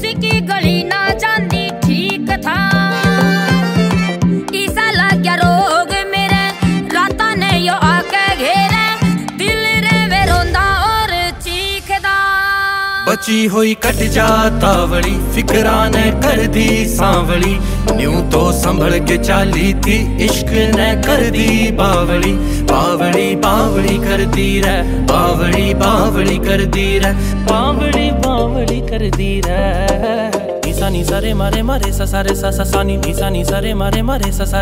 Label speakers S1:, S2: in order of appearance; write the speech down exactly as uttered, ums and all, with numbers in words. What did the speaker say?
S1: उसकी गली ना जानी ठीक था। ईसा लग गया रोग मेरे, राता ने यो आके घेरे, दिल रे वे रोंदा और चीखदा।
S2: बची हुई कट जाता वड़ी, फिकरा ने कर दी सांवली, न्यू तो संभल के चाली थी, इश्क ने कर दी बावली। बावली बावली कर दी रे, बावली बावली कर दी रे, बावली बावली कर दी रे। नीसा नीसा रे मारे मारे सा सा रे सा सा सा नी, नीसा नीसा रे मारे मारे सा सा